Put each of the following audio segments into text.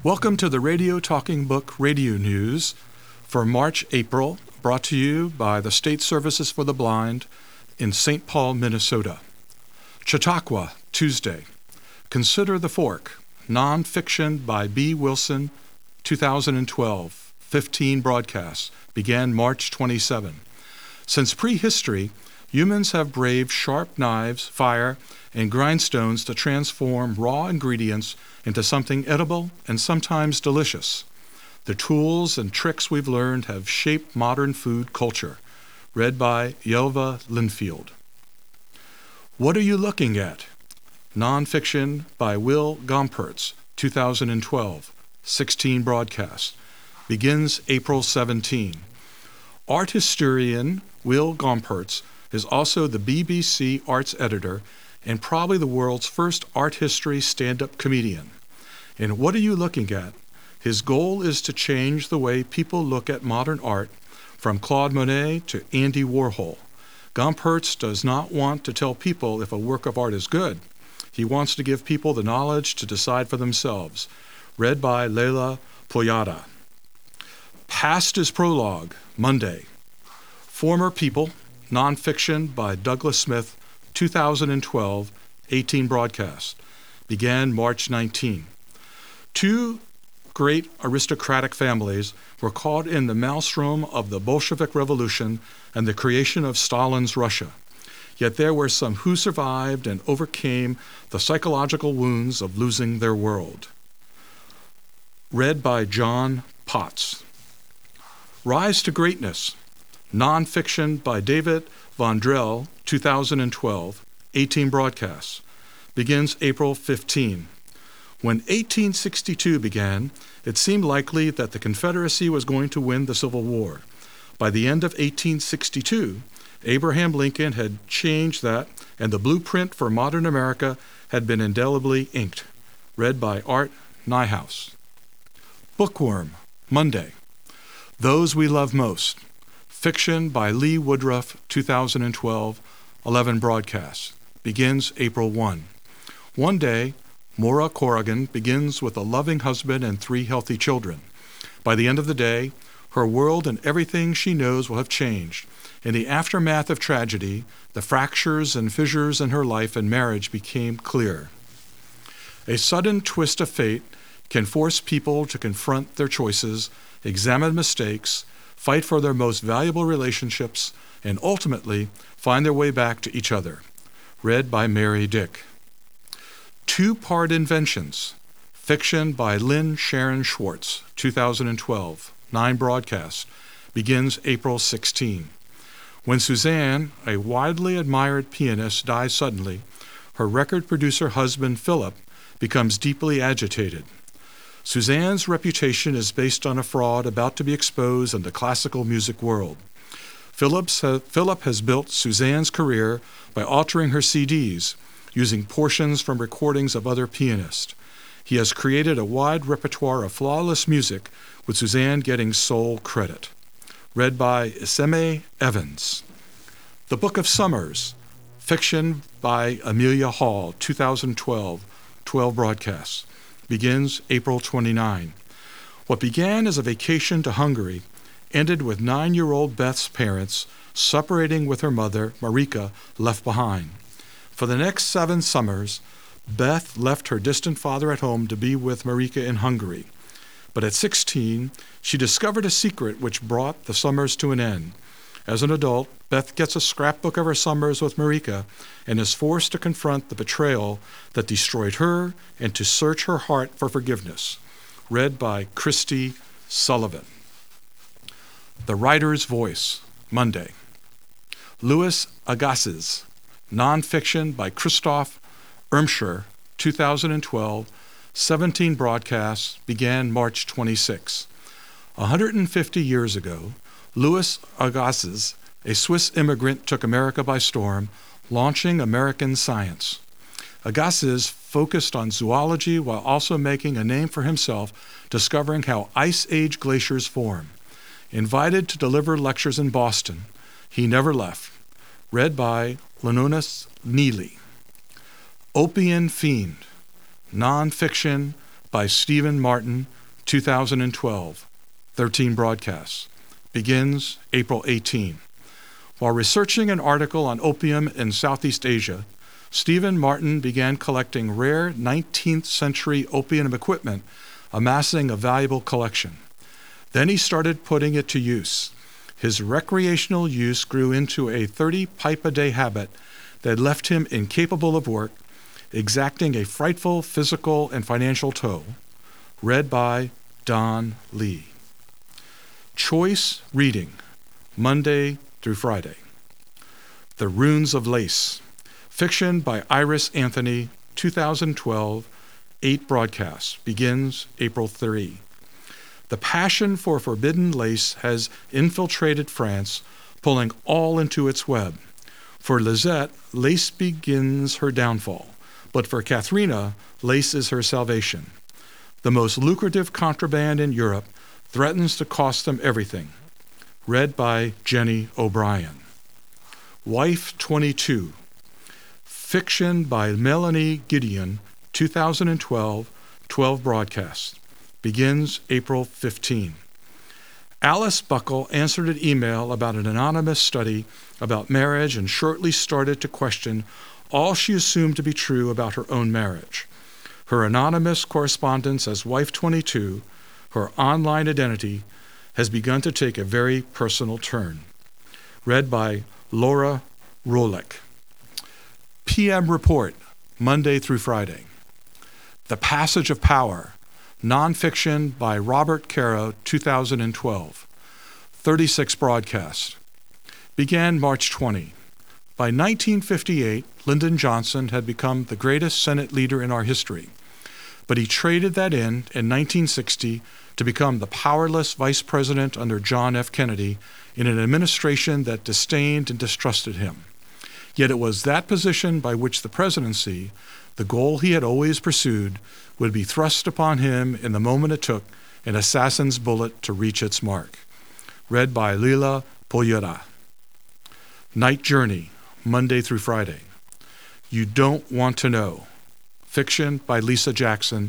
Welcome to the Radio Talking Book Radio News for March-April, brought to you by the State Services for the Blind in St. Paul, Minnesota. Chautauqua, Tuesday. Consider the Fork, nonfiction by B. Wilson, 2012, 15 broadcasts, began March 27. Since prehistory, humans have braved sharp knives, fire, and grindstones to transform raw ingredients into something edible and sometimes delicious. The tools and tricks we've learned have shaped modern food culture. Read by Yelva Linfield. What Are You Looking At? Nonfiction by Will Gompertz, 2012, 16 broadcasts, begins April 17. Art historian Will Gompertz is also the BBC arts editor and probably the world's first art history stand-up comedian. In What Are You Looking At? His goal is to change the way people look at modern art, from Claude Monet to Andy Warhol. Gompertz does not want to tell people if a work of art is good. He wants to give people the knowledge to decide for themselves. Read by Leila Poyada. Past is Prologue, Monday. Former People, nonfiction by Douglas Smith, 2012, 18 broadcasts, began March 19. Two great aristocratic families were caught in the maelstrom of the Bolshevik Revolution and the creation of Stalin's Russia. Yet there were some who survived and overcame the psychological wounds of losing their world. Read by John Potts. Rise to Greatness, nonfiction by David Vondrell, 2012, 18 broadcasts, begins April 15. When 1862 began, it seemed likely that the Confederacy was going to win the Civil War. By the end of 1862, Abraham Lincoln had changed that, and the blueprint for modern America had been indelibly inked. Read by Art Nyhouse. Bookworm, Monday. Those We Love Most, fiction by Lee Woodruff, 2012, 11 broadcasts, begins April 1. One day, Maura Corrigan begins with a loving husband and 3 healthy children. By the end of the day, her world and everything she knows will have changed. In the aftermath of tragedy, the fractures and fissures in her life and marriage became clear. A sudden twist of fate can force people to confront their choices, examine mistakes, fight for their most valuable relationships, and ultimately find their way back to each other. Read by Mary Dick. Two-Part Inventions, fiction by Lynn Sharon Schwartz, 2012, 9 broadcasts, begins April 16. When Suzanne, a widely admired pianist, dies suddenly, her record producer husband Philip becomes deeply agitated. Suzanne's reputation is based on a fraud about to be exposed in the classical music world. Philip has built Suzanne's career by altering her CDs, using portions from recordings of other pianists. He has created a wide repertoire of flawless music, with Suzanne getting sole credit. Read by Iseme Evans. The Book of Summers, fiction by Amelia Hall, 2012, 12 broadcasts, begins April 29. What began as a vacation to Hungary ended with 9-year-old Beth's parents separating with her mother, Marika, left behind. For the next 7 summers, Beth left her distant father at home to be with Marika in Hungary. But at 16, she discovered a secret which brought the summers to an end. As an adult, Beth gets a scrapbook of her summers with Marika and is forced to confront the betrayal that destroyed her and to search her heart for forgiveness. Read by Christy Sullivan. The Writer's Voice, Monday. Louis Agassiz, nonfiction by Christoph Irmscher, 2012, 17 broadcasts, began March 26. 150 years ago, Louis Agassiz, a Swiss immigrant, took America by storm, launching American science. Agassiz focused on zoology while also making a name for himself, discovering how Ice Age glaciers form. Invited to deliver lectures in Boston, he never left. Read by Lenonis Neely. Opium Fiend, nonfiction by Stephen Martin, 2012, 13 broadcasts. Begins April 18. While researching an article on opium in Southeast Asia, Stephen Martin began collecting rare 19th century opium equipment, amassing a valuable collection. Then he started putting it to use. His recreational use grew into a 30-pipe-a-day habit that left him incapable of work, exacting a frightful physical and financial toll. Read by Don Lee. Choice reading, Monday through Friday. The Runes of Lace. Fiction by Iris Anthony, 2012, 8 broadcasts. Begins April 3. The passion for forbidden lace has infiltrated France, pulling all into its web. For Lisette, lace begins her downfall, but for Katharina, lace is her salvation. The most lucrative contraband in Europe threatens to cost them everything. Read by Jenny O'Brien. Wife 22. Fiction by Melanie Gideon, 2012, 12 broadcasts. Begins April 15. Alice Buckle answered an email about an anonymous study about marriage and shortly started to question all she assumed to be true about her own marriage. Her anonymous correspondence as Wife 22, her online identity, has begun to take a very personal turn. Read by Laura Rolick. PM Report, Monday through Friday. The Passage of Power, nonfiction by Robert Caro, 2012. 36 broadcasts. Began March 20. By 1958, Lyndon Johnson had become the greatest Senate leader in our history, but he traded that in 1960 to become the powerless vice president under John F. Kennedy in an administration that disdained and distrusted him. Yet it was that position by which the presidency, the goal he had always pursued, would be thrust upon him in the moment it took an assassin's bullet to reach its mark. Read by Lila Poyera. Night Journey, Monday through Friday. You Don't Want to Know. Fiction by Lisa Jackson,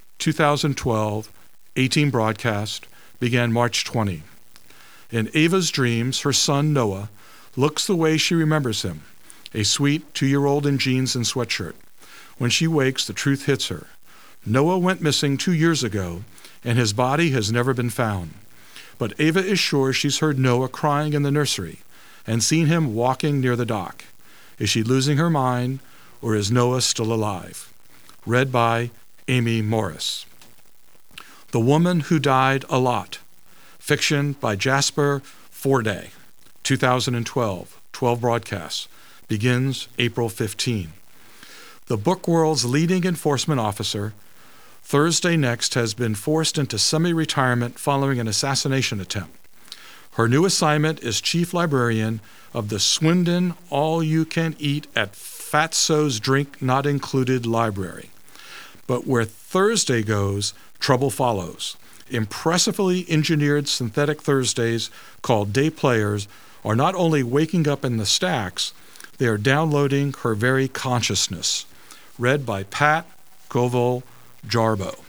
2012, 18 broadcast, began March 20. In Ava's dreams, her son Noah looks the way she remembers him, a sweet 2-year-old in jeans and sweatshirt. When she wakes, the truth hits her. Noah went missing 2 years ago, and his body has never been found. But Ava is sure she's heard Noah crying in the nursery and seen him walking near the dock. Is she losing her mind, or is Noah still alive? Read by Amy Morris. The Woman Who Died a Lot. Fiction by Jasper Forday, 2012, 12 broadcasts. Begins April 15. The book world's leading enforcement officer, Thursday Next, has been forced into semi-retirement following an assassination attempt. Her new assignment is chief librarian of the Swindon All-You-Can-Eat at Fatso's Drink Not Included library. But where Thursday goes, trouble follows. Impressively engineered synthetic Thursdays called day players are not only waking up in the stacks, they are downloading her very consciousness. Read by Pat Govil Jarbo.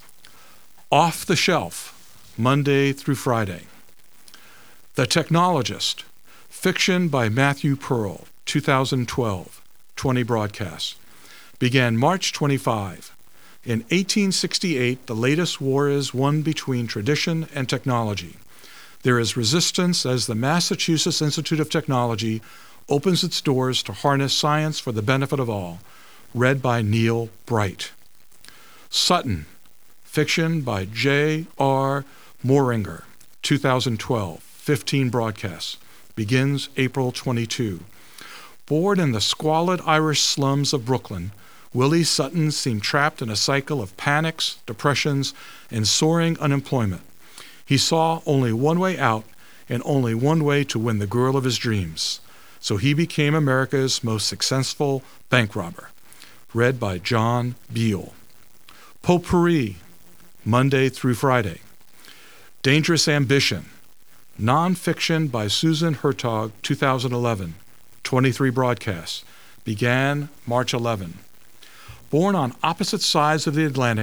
Off the Shelf, Monday through Friday. The Technologist. Fiction by Matthew Pearl, 2012, 20 broadcasts. Began March 25. In 1868, the latest war is one between tradition and technology. There is resistance as the Massachusetts Institute of Technology opens its doors to harness science for the benefit of all. Read by Neil Bright. Sutton. Fiction by J.R. Moehringer, 2012, 15 broadcasts. Begins April 22. Born in the squalid Irish slums of Brooklyn, Willie Sutton seemed trapped in a cycle of panics, depressions, and soaring unemployment. He saw only one way out and only one way to win the girl of his dreams. So he became America's most successful bank robber. Read by John Beal. Potpourri, Monday through Friday. Dangerous Ambition. Nonfiction by Susan Hertog, 2011. 23 broadcasts. Began March 11. Born on opposite sides of the Atlantic,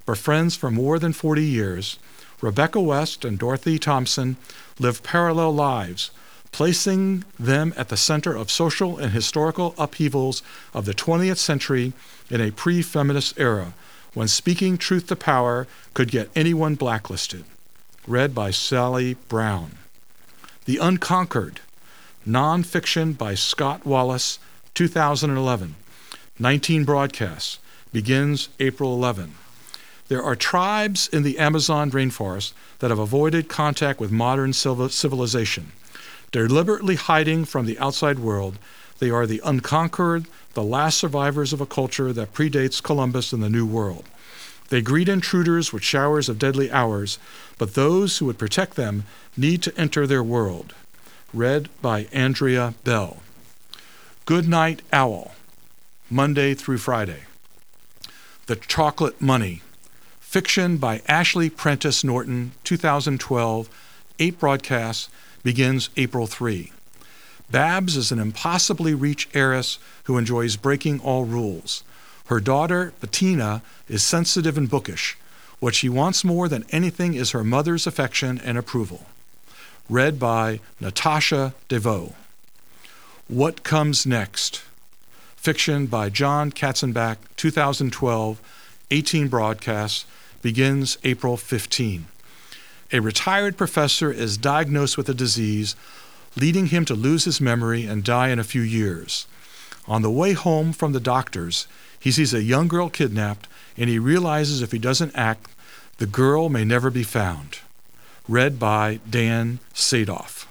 but friends for more than 40 years, Rebecca West and Dorothy Thompson live parallel lives, placing them at the center of social and historical upheavals of the 20th century in a pre-feminist era, when speaking truth to power could get anyone blacklisted. Read by Sally Brown. The Unconquered, nonfiction by Scott Wallace, 2011. 19 broadcasts. Begins April 11. There are tribes in the Amazon rainforest that have avoided contact with modern civilization. Deliberately hiding from the outside world, they are the unconquered, the last survivors of a culture that predates Columbus and the New World. They greet intruders with showers of deadly hours, but those who would protect them need to enter their world. Read by Andrea Bell. Good Night Owl, Monday through Friday. The Chocolate Money, fiction by Ashley Prentice Norton, 2012, 8 broadcasts, begins April 3. Babs is an impossibly rich heiress who enjoys breaking all rules. Her daughter, Bettina, is sensitive and bookish. What she wants more than anything is her mother's affection and approval. Read by Natasha DeVoe. What Comes Next? Fiction by John Katzenbach, 2012, 18 broadcasts, begins April 15. A retired professor is diagnosed with a disease, leading him to lose his memory and die in a few years. On the way home from the doctors, he sees a young girl kidnapped, and he realizes if he doesn't act, the girl may never be found. Read by Dan Sadoff.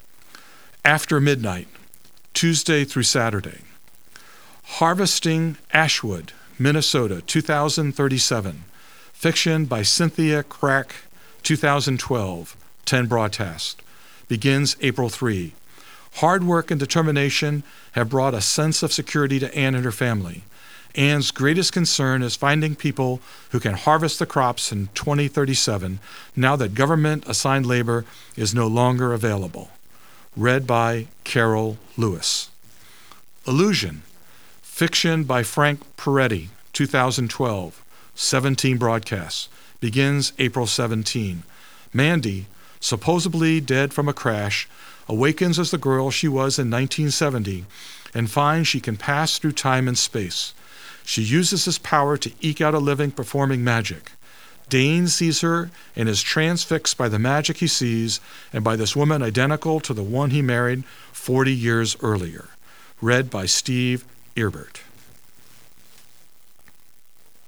After Midnight, Tuesday through Saturday. Harvesting Ashwood, Minnesota, 2037. Fiction by Cynthia Crack, 2012, 10 broadcasts. Begins April 3. Hard work and determination have brought a sense of security to Anne and her family. Anne's greatest concern is finding people who can harvest the crops in 2037, now that government-assigned labor is no longer available. Read by Carol Lewis. Illusion, fiction by Frank Peretti, 2012, 17 broadcasts. Begins April 17. Mandy, supposedly dead from a crash, awakens as the girl she was in 1970 and finds she can pass through time and space. She uses this power to eke out a living performing magic. Dane sees her and is transfixed by the magic he sees and by this woman identical to the one he married 40 years earlier. Read by Steve Erbert.